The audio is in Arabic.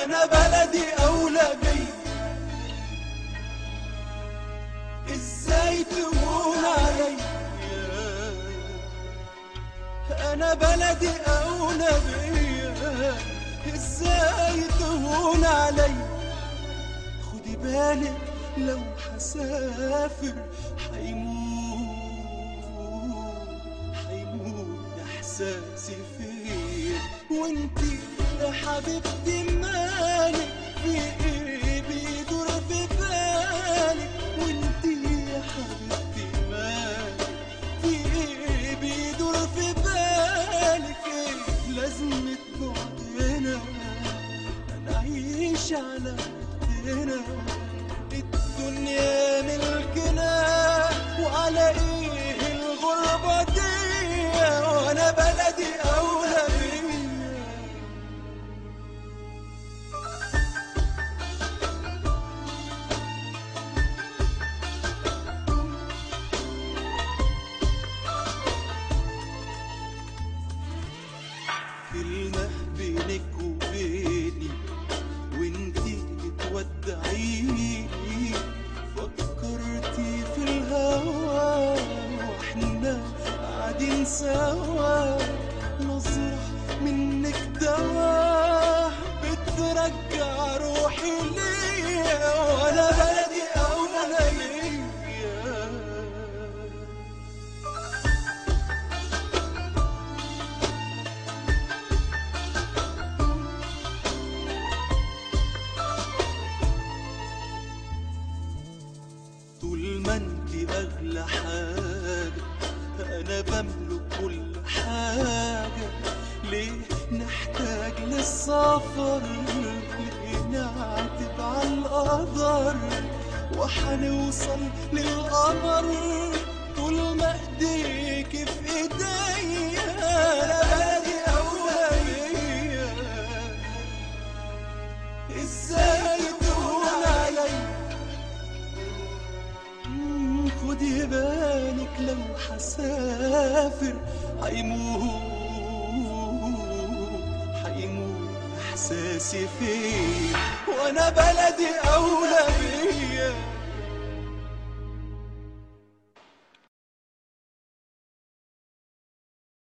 وانا بلدي اولى بيا. ازاي تهون عليا؟ انا بلدي اولى بيا. ازاي تهون عليا؟ خدي بالك لو هسافر حيموت احساسي فيا. وانتي يا حبيبتي مالك؟ في ايه بيدور في بالك؟ وانتي يا حبيبتي مالك؟ في ايه بيدور في بالك؟ ايه لازمة بعدنا؟ هنعيش على قدنا. الدنيا ملكنا وعلى ايه الغربة دي؟ وانا بلدي اولى بيا. كلمة بينك وبيني وانتي بتودعيني، فكرتي في الهوى واحنا قاعدين سوا. نظرة منك دوا بترجع روحي ليا. وانا بلدي اولى بيا. طول ما انتي اغلى حاجة انا بملك كل حاجة. ليه نحتاج للسفر؟ ليه نعتب على القدر؟ وحنوصل للقمر طول ما ايديك في ايديا. انا بلدي اولى بيا. ازاي تهون عليا؟ خدي بالك لو حسافر حيموت احساسي فيا. وانا بلدي اولى بيا.